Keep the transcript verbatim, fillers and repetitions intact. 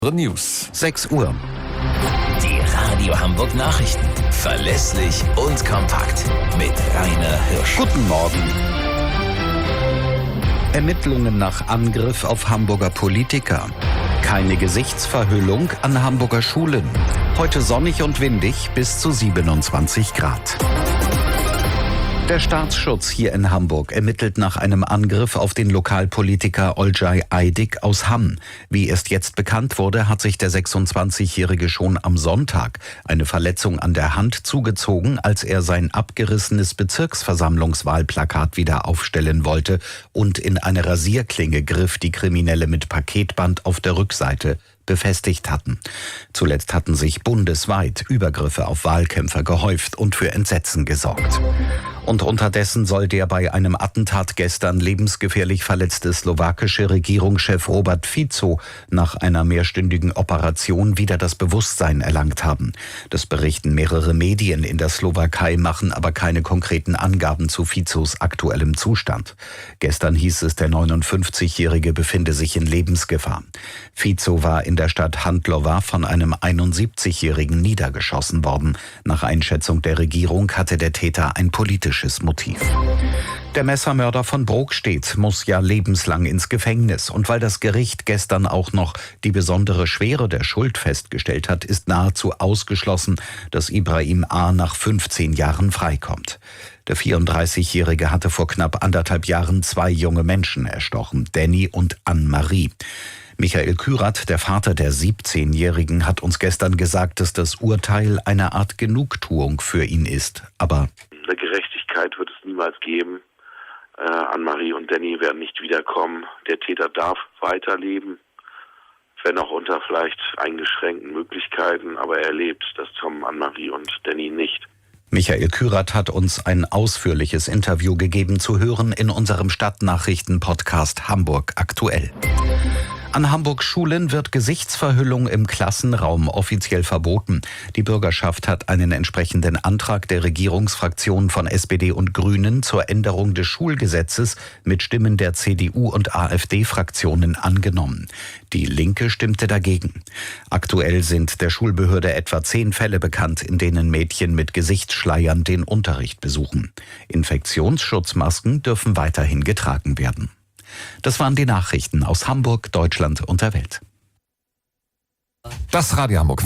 News. sechs Uhr. Die Radio Hamburg Nachrichten. Verlässlich und kompakt. Mit Rainer Hirsch. Guten Morgen. Ermittlungen nach Angriff auf Hamburger Politiker. Keine Gesichtsverhüllung an Hamburger Schulen. Heute sonnig und windig bis zu siebenundzwanzig Grad. Der Staatsschutz hier in Hamburg ermittelt nach einem Angriff auf den Lokalpolitiker Olcay Aydik aus Hamm. Wie erst jetzt bekannt wurde, hat sich der sechsundzwanzigjährige schon am Sonntag eine Verletzung an der Hand zugezogen, als er sein abgerissenes Bezirksversammlungswahlplakat wieder aufstellen wollte und in eine Rasierklinge griff, die Kriminelle mit Paketband auf der Rückseite befestigt hatten. Zuletzt hatten sich bundesweit Übergriffe auf Wahlkämpfer gehäuft und für Entsetzen gesorgt. Und unterdessen soll der bei einem Attentat gestern lebensgefährlich verletzte slowakische Regierungschef Robert Fico nach einer mehrstündigen Operation wieder das Bewusstsein erlangt haben. Das berichten mehrere Medien in der Slowakei, machen aber keine konkreten Angaben zu Ficos aktuellem Zustand. Gestern hieß es, der neunundfünfzigjährige befinde sich in Lebensgefahr. Fico war in der Stadt Handlowa von einem einundsiebzigjährigen niedergeschossen worden. Nach Einschätzung der Regierung hatte der Täter ein politisches Motiv. Der Messermörder von Brokstedt muss ja lebenslang ins Gefängnis. Und weil das Gericht gestern auch noch die besondere Schwere der Schuld festgestellt hat, ist nahezu ausgeschlossen, dass Ibrahim A. nach fünfzehn Jahren freikommt. Der vierunddreißigjährige hatte vor knapp anderthalb Jahren zwei junge Menschen erstochen, Danny und Anne-Marie. Michael Kürath, der Vater der siebzehnjährigen, hat uns gestern gesagt, dass das Urteil eine Art Genugtuung für ihn ist. Aber eine Gerechtigkeit wird es niemals geben. Äh, Anne-Marie und Danny werden nicht wiederkommen. Der Täter darf weiterleben, wenn auch unter vielleicht eingeschränkten Möglichkeiten, aber er lebt. Das haben Anne-Marie und Danny nicht. Michael Kürath hat uns ein ausführliches Interview gegeben, zu hören in unserem Stadtnachrichten-Podcast Hamburg aktuell. An Hamburgs Schulen wird Gesichtsverhüllung im Klassenraum offiziell verboten. Die Bürgerschaft hat einen entsprechenden Antrag der Regierungsfraktionen von S P D und Grünen zur Änderung des Schulgesetzes mit Stimmen der C D U- und AfD-Fraktionen angenommen. Die Linke stimmte dagegen. Aktuell sind der Schulbehörde etwa zehn Fälle bekannt, in denen Mädchen mit Gesichtsschleiern den Unterricht besuchen. Infektionsschutzmasken dürfen weiterhin getragen werden. Das waren die Nachrichten aus Hamburg, Deutschland und der Welt. Das Radio Hamburg.